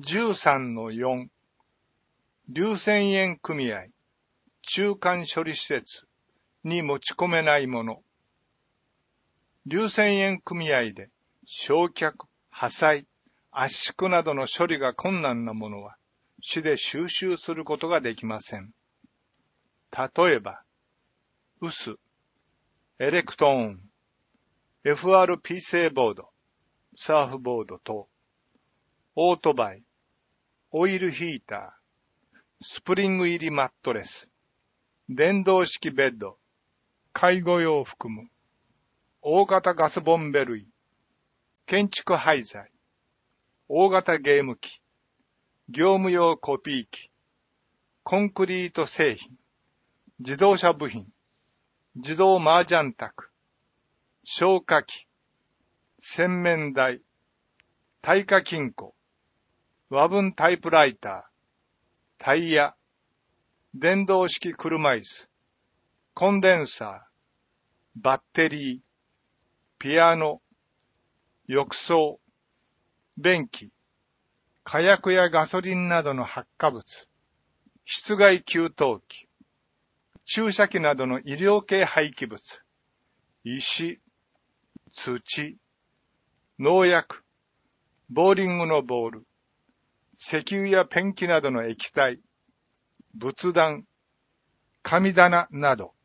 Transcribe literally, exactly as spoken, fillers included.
じゅうさんのよん、硫泉塩組合、中間処理施設に持ち込めないもの。硫泉塩組合で焼却、破砕、圧縮などの処理が困難なものは、市で収集することができません。例えば、臼、エレクトーン、エフアールピー 製ボード、サーフボード等、オートバイ、オイルヒーター、スプリング入りマットレス、電動式ベッド、介護用を含む、大型ガスボンベ類、建築廃材、大型ゲーム機、業務用コピー機、コンクリート製品、自動車部品、自動麻雀卓、消火器、洗面台、耐火金庫、和文タイプライター、タイヤ、電動式車椅子、コンデンサー、バッテリー、ピアノ、浴槽、便器、火薬やガソリンなどの発火物、室外給湯器、注射器などの医療系廃棄物、石、土、農薬、ボーリングのボール、石油やペンキなどの液体、仏壇、神棚など、